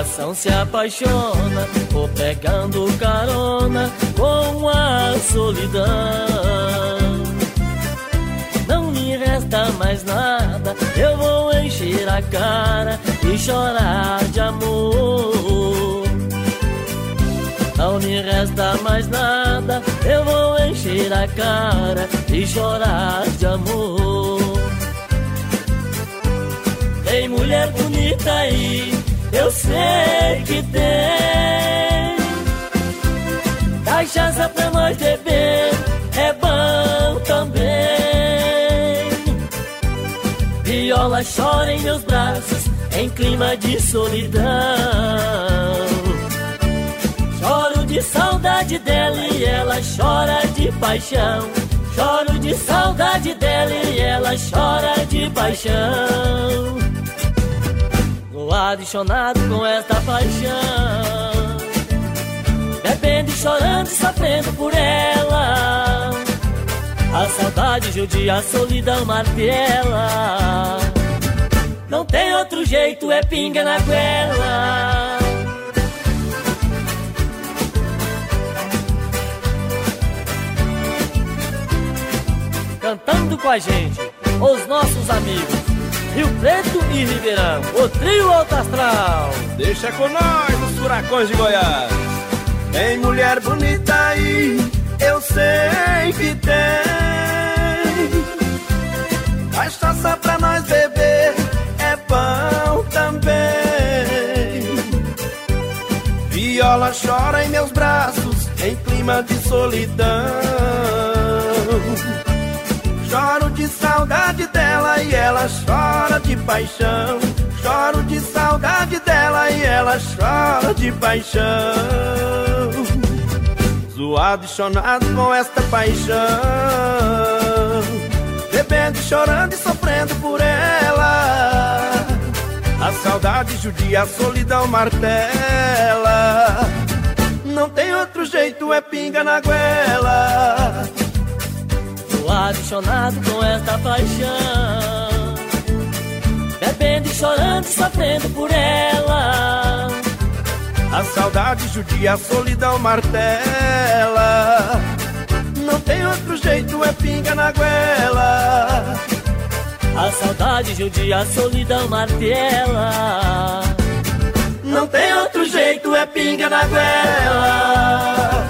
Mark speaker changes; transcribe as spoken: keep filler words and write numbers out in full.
Speaker 1: coração se apaixona, vou pegando carona com a solidão. Não me resta mais nada, eu vou encher a cara e chorar de amor. Não me resta mais nada, eu vou encher a cara e chorar de amor. Tem mulher bonita aí, eu sei que tem. Cachaça pra nós beber é bom também. Viola chora em meus braços em clima de solidão. Choro de saudade dela e ela chora de paixão. Choro de saudade dela e ela chora de paixão. Tô apaixonado com esta paixão, bebendo e chorando e sofrendo por ela. A saudade judia, a solidão martela. Não tem outro jeito, é pinga na goela. Cantando com a gente, os nossos amigos Rio Preto e Ribeirão, o trio Alto Astral.
Speaker 2: Deixa com nós os furacões de Goiás. Tem mulher bonita aí, eu sei que tem. Cachaça pra nós beber é bom também. Viola chora em meus braços em clima de solidão. Choro de saudade dela e ela chora de paixão. Choro de saudade dela e ela chora de paixão. Zoado e chonado com esta paixão, bebendo, chorando e sofrendo por ela. A saudade judia, a solidão martela. Não tem outro jeito, é pinga na goela.
Speaker 1: Apaixonado com esta paixão, bebendo e chorando e sofrendo por ela.
Speaker 2: A saudade judia, a solidão martela. Não tem outro jeito, é pinga na goela.
Speaker 1: A saudade judia, a solidão martela.
Speaker 2: Não tem outro jeito, é pinga na goela.